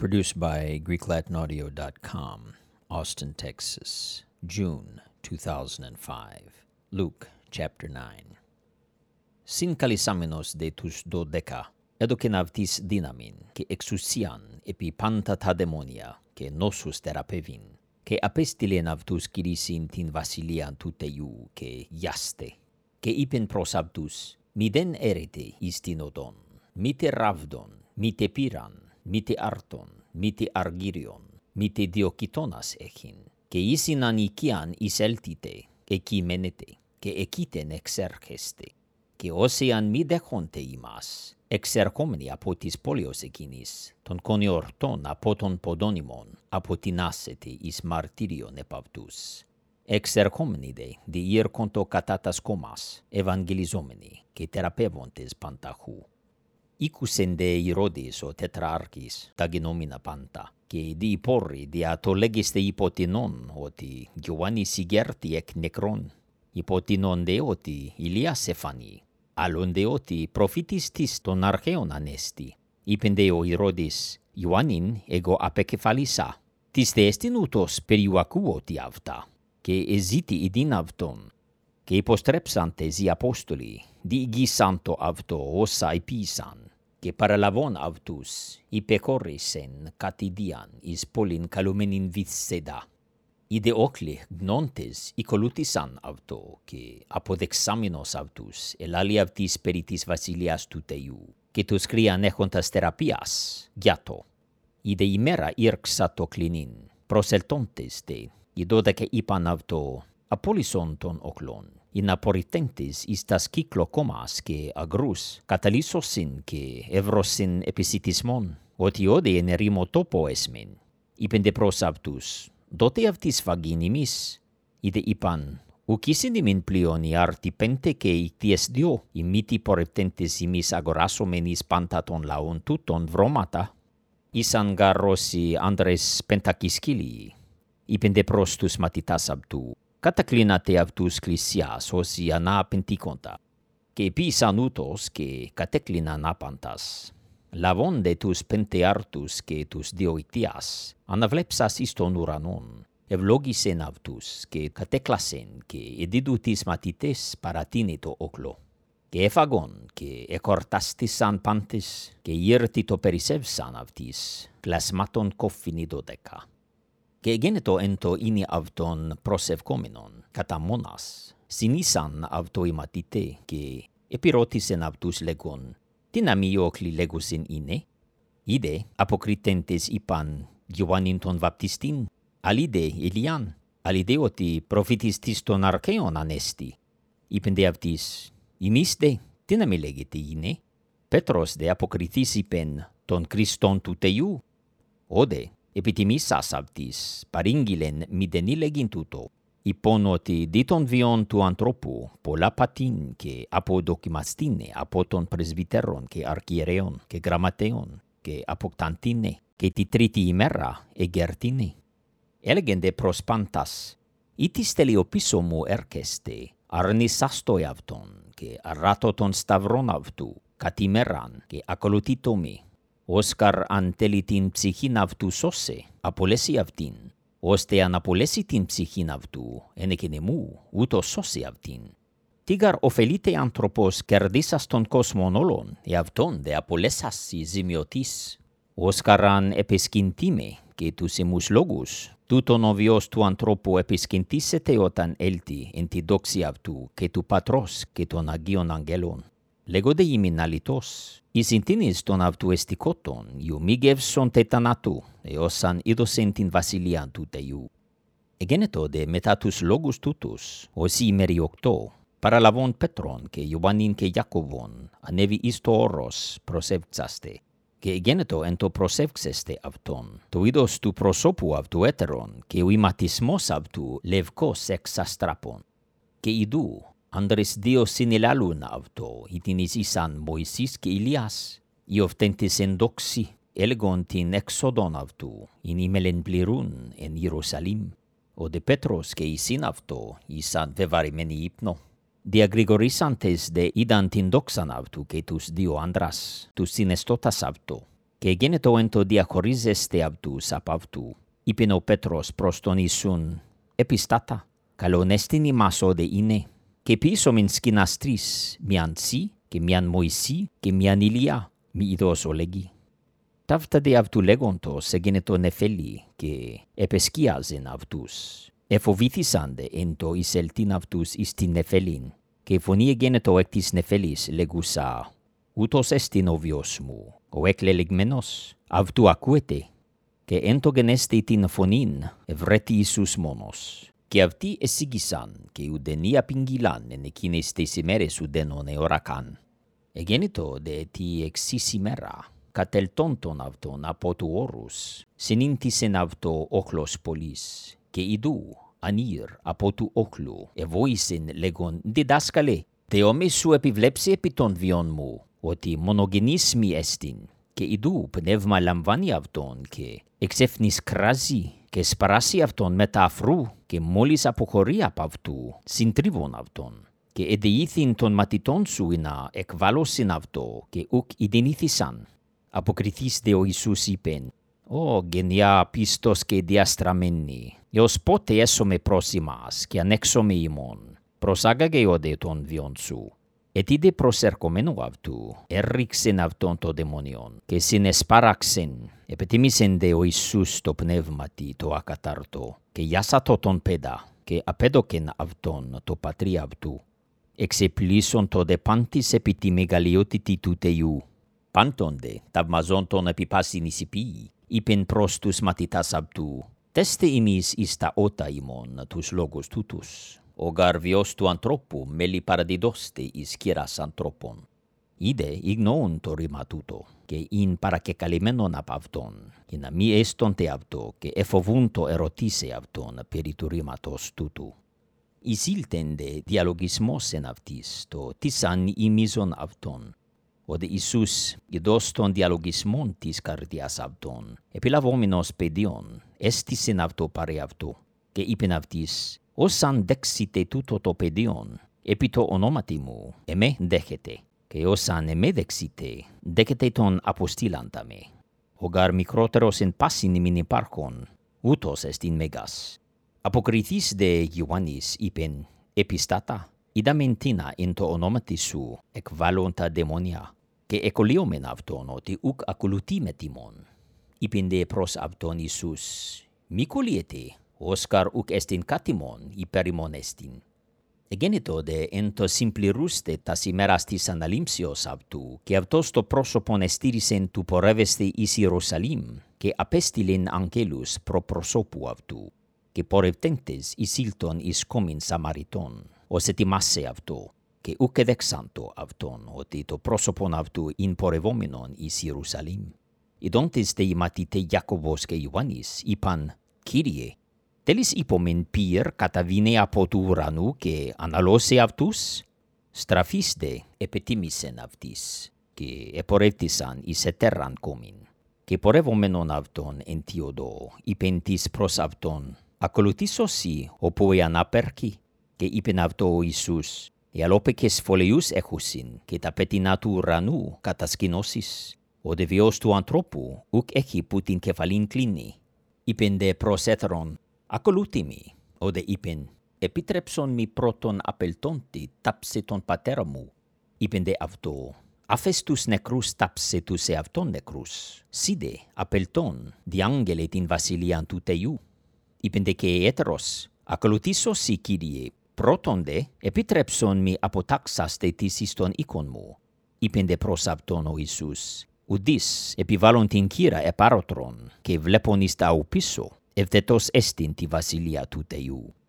Produced by GreekLatinAudio.com, Austin, Texas, June 2005. Luke chapter 9. Συν de τους 12, έδωκεν αυτοίς δύναμιν και εξουσίαν επί πάντα τα δαιμόνια και νόσους θεραπεύειν, και απέστειλεν αυτούς κηρύσσειν την βασιλείαν του Θεού και γιάστε. Και είπεν προς αυτούς, μηδέν έρετε εις την οδόν, μήτε ράβδον, μήτε πύραν, μήτε άρτον, μήτε αργύριον, μήτε διοκειτώνας έχειν, και εις ανικίαν εισέλθετε, εκεί μένετε, και εκείτεν εξέρχεστε. Και όσιαν μη δέχονται ημάς, εξερχόμενοι από της πόλεως εκείνης, των κονιορτών από των ποδόνιμων, αποτινάσετε εις μαρτύριον επ' αυτούς. Εξερχόμενοι δε διήρκοντο κατά τας κόμας, ευαγγελιζόμενοι και θεραπεύοντες πανταχού. Ήκουσεν δε Ηρώδης ο τετράρχης τα γενόμενα πάντα, και διηπόρρη δια το λέγεστε υποτινών ότι Ιωάννης ηγέρτη εκ νεκρών, υποτινών δε ότι Ηλίας εφανεί, άλλον δε ότι προφήτης της των αρχαίων ανέστη. Είπεν δε ο Ηρώδης, Ιωάννην εγώ απεκεφαλίσα, της δε εστιν ούτως περιουακούωτι αυτά, και εζήτη ειδήν αυτόν. Και υποστρέψαντες οι Απόστολοι, διηγήσαν το αυτό όσα επίησαν, και παραλαβών αυτούς υπεχώρησεν κατηδίαν εις πόλην καλουμένην Βυθσαίδα. Οι δε όκλοι γνώντες ακολούθησαν αυτό, και αποδεξάμενος αυτούς ελάλη αυτής περί της βασιλείας του Θεού, και τους κρίαν έχοντας θεραπείας, γιάτο. Η δε ημέρα ήρξα το κλινήν, προσελτώντες δε, οι 12 είπαν αυτό, απόλυσον των οκλών, ειν απορριπτέντες εις τας κυκλοκόμας και αγρούς, καταλύσωσιν και εύρωσιν επισιτισμόν, ότι όδε εν ερήμο τόπο έσμεν. Είπεν δε προς αυτούς, δότε αυτής φαγήν ημείς. Ιδε είπαν, ουκ ήσιν ημίν πλέον οι άρτη πέντε και οι τις δυο, οι μήτι πορεπτέντες ημείς αγοράσομεν εις πάντα των λαών τούτων βρώματα. Ήσαν γαρρόσοι άντρες πεντακισκύλιοι. Είπεν δε προς τους μαθητάς αυτού, κατακλίνατε αυτούς κλησιάς όσοι αναπεντήκοντα, και επίσαν ούτως και κατέκλιναν άπαντας. Λαβών δε τους πεντεάρτους και τους διοκτιάς, αναβλέψας εις τον ουρανόν, ευλόγησεν αυτούς και κατέκλασεν και εδίδου τις μαθητές παρατείνει το όκλο. Και εφαγών και εκορτάστησαν πάντες και ήρθι το περισσεύσαν αυτής, κλασμάτων κόφιν οι 12. Και γένετο εν το είναι αυτον προσευκόμενον, κατά μόνας, συνήσαν αυτό οι μαθητέ και επιρώτησεν αυτούς λέγον, τι να μη όκλοι λέγουσιν είναι. Είδε αποκριτέντες είπαν Ιωάννην τον βαπτιστήν, άλλοι δε Ηλιάν, άλλοι δε ότι προφήτης της των αρχαίων ανέστη. Είπεν δε αυτοίς, ημείς δε, τι να μη λέγεται είναι. Πέτρος δε αποκριθείς είπεν, τον Χριστόν του Θεού. Όδε, επιτιμήσας αυτοίς, παρήγγειλεν μηδενή λέγειν τούτο. Είπον ότι δι' των βιών του ανθρώπου πολλά πατήν και αποδοκιμαστήνε από των πρεσβυτέρων και αρχιερέων και γραμματέων και αποκταντήνε και τη τρίτη ημέρα εγερτήνε. Έλεγεν δε προς πάντας, «Ήτις τελειοπίσω μου έρχεστε, αρνησάς το εαυτόν και αρράτω τον σταυρόν αυτού, κατ' ημέραν και ακολουθήτω με. Όσκαρ αν θέλει την ψυχήν αυτού σώσε, απολέσει αυτήν. Ώστε αν απολέσει την ψυχήν αυτού, ενεκενε μου, ούτως σώσει αυτήν. Τίγαρ ωφελείται άνθρωπος κερδίσας τον κόσμον όλων, εαυτόν δε απολέσας η ζημιωτής. Όσκαρ αν επισκυντήμε και τους εμούς λόγους, τούτον ο βιος του ανθρώπου επισκυντήσεται όταν έλθει εν τη δόξη αυτού και του Πατρός και των Αγίων Αγγέλων. Λέγονται ημίν αλητός, εις συντήνης των αυτού εστικότων, ιου μη γεύσον τετανάτου, εώσαν είδωσεν την βασιλεία του Θεού. Εγένετο δε μετά τους λόγους τούτους, όσοι ημέρι 8, παραλαβών Πέτρον και Ιωάννην και Ιακωβόν, ανέβη εις το όρος προσεύξαστε. Και εγένετο εν το προσεύξεστε αυτόν, το είδος του προσώπου αυτού έτερον, και ο ηματισμός αυτού λευκός εξ αστράπων. Και ειδού, άντρες δύο συνελάλουν αυτό, ήτιν ήσαν Μωυσής και Ηλίας, οι οφτέντες εν δόξη, έλεγον την έξοδον αυτού, ειν ημέλεν πληρούν εν Ιερουσαλήμ. Ο δε Πέτρος και εισήν αυτό, ήσαν βεβαρημένοι ύπνο. Διαγρηγορήσαντες δε είδαν την δόξαν αυτού και τους δύο άντρας, τους συναισθώτας αυτό. και γένετο εν το διακορίζεστε αυτούς απ' αυτού. Είπεν ο Πέτρος προς τον Ιησούν, «Επιστάτα, καλόν εστιν ημάς όδε είναι, και πίσω μην σκηνάς τρεις, μιαν σύ και μιαν Μωυσή και μιαν Ηλιά, μη ειδός ολεγεί». Ταύτα δε αυτού λέγοντος εγένετο νεφέλη και επεσκίαζεν αυτούς. Εφοβήθησαν δε εν το εισελτήν αυτούς εις την νεφέλην, και φωνή εγένετο εκ της νεφέλης λέγουσα, «Ούτως εστιν ο βιος μου, ο εκλελεγμένος, αυτού ακούετε». Και εν το γενέστη την φωνήν ευρέτη Ιησούς μόνος. Και αυτοί εσύγησαν και ουδενή απήγγειλαν εν εκείνες τις ημέρες ουδένον εωρακάν. Εγένετο δε τη εξής ημέρα, κατελτώντον αυτον από του όρους, συνήντησεν αυτό όχλος πολλής, και ιδού ανήρ από του όχλου, εβόησεν λέγον, «Διδάσκαλε, θεόμαι σου επιβλέψει επί των βιών μου, ότι μονογενής μη εστιν». Και ιδού πνεύμα λαμβάνει αυτόν και εξέφνης κράζει και σπαράσει αυτόν μετά αφρού και μόλις αποχωρεί απ' αυτού συντρίβον αυτόν. Και εδεήθην των μαθητών σου να εκβάλωσιν αυτό και ουκ ειδενήθησαν. Αποκριθείς δε ο Ιησούς είπεν, «Ω γενιά πίστος και διαστραμμένη, έως πότε έσομαι προς ημάς και ανέξομαι ημών, προσάγαγε όδε των βιών σου». Ετίδε προσερχομένου αυτού, έριξεν αυτόν το δαιμόνιον και συνεσπάραξεν, επετίμησεν δε ο Ιησούς το πνεύματι το ακατάρτο και γιάσατο τον πέδα και απέδοκεν αυτόν το πατρί αυτού. Εξεπλήσον το δε πάντης επί τη μεγαλειότητη του Θεού. Πάντων δε, ταυμαζόν τον επί πάσιν εισιπίοι, είπεν προς τους μαθητάς αυτού, «Τέστε ημείς εις τα ότα ημών τους λόγους τούτους. Ο γαρ βιος του ανθρώπου μέλη παραδιδώστε εις κύρας ανθρώπων». Είδε ηγνοούν το ρήμα τούτο και ειν παρακεκαλυμμένον απ' αυτόν, και να μη έστονται αυτό και εφοβούν το ερωτήσε αυτόν περί του ρήματος τούτου. Εισήλθεν δε διαλογισμός εν αυτής το τίσαν ημίζον αυτόν. Ο δε Ιησούς ειδός των διαλογισμών της καρδιάς αυτόν, επιλαβόμενος παιδιών, έστησεν αυτό παρέ αυτό, και είπεν αυτής, «Όσαν δέξετε τούτο το παιδιόν, επί το ονόματι μου, εμέ δέχετε, και όσαν εμέ δέξετε, δέχετε τον αποστήλαντα με. Ο γαρ μικρότερος εν πάσιν ημιν υπάρχον, ούτως εστιν μέγας». Αποκριθείς δε Ιωάννης είπεν, «Επιστάτα, είδαμεν τίνα εν το ονόματι σου εκβάλλον τα δαιμόνια, και εκολύομεν αυτόν ότι ουκ ακολουθεί με τιμών». Είπεν δε προς αυτόν Ιησούς, «Μη κολλιέτε, όσκαρ ουκ εστιν κάτιμον υπέρ ημών εστιν». Εγένετο δε εν το συμπληρούστε τας ημέρας της αναλήψεως αυτού, και αυτός το πρόσωπον εστήρισεν του πορεύεστε εις Ιερουσαλήμ, και απέστειλεν αγγέλους προ προσώπου αυτού, και πορευτέντες εισήλτον εις κόμην Σαμαριτών, ως ετοιμάσε αυτό, και ουκ εδέξαντο αυτόν, ότι το πρόσωπον αυτού ειν πορευόμενον εις Ιερουσαλήμ. Ιδόντες δε οι μαθηταί Ιάκωβος και Ιωάννης είπαν, «Κύριε, τέλεις είπομεν πυρ καταβήνε από του ουρανού και αναλώσε αυτούς?» Στραφείς δε επετίμησεν αυτής, και επορεύτησαν εις ετέραν κόμην. Και πορεύομενον αυτόν εν Θεοδό, είπεν της προς αυτόν, «Ακολουθήσω σοι όπου ανάπερκει?» Και είπεν αυτό ο Ιησούς, «Ιαλόπεκες φωλεούς έχουσιν, και τα πέτεινα του ουρανού κατασκηνώσεις. Ο δε βιος του ανθρώπου ουκ έχει που την κεφαλήν κλείνει». Είπεν δε προς έθρον, «Ακολούθη μη». Ο δε είπεν, «Επίτρεψον μη πρώτον απελτόντι τάψε τον πατέρα μου». Είπεν δε αυτό, «Άφες τους νεκρούς τάψε τους εαυτόν νεκρούς. Σίδε απελτών διάγγελε την βασιλείαν του Θεού». Είπεν δε και έτερος, «Ακολουθήσω σοι, Κύριε, πρώτον δε επίτρεψον μη αποτάξαστε της εις τον οίκον μου». Είπεν δε προς αυτόν ο Ιησούς, «Ουδείς επιβάλλον την κύρα επάρωτρον και βλέπον εις τα ου πίσω, ευδετός εστιν τη βασιλεία του Θεού».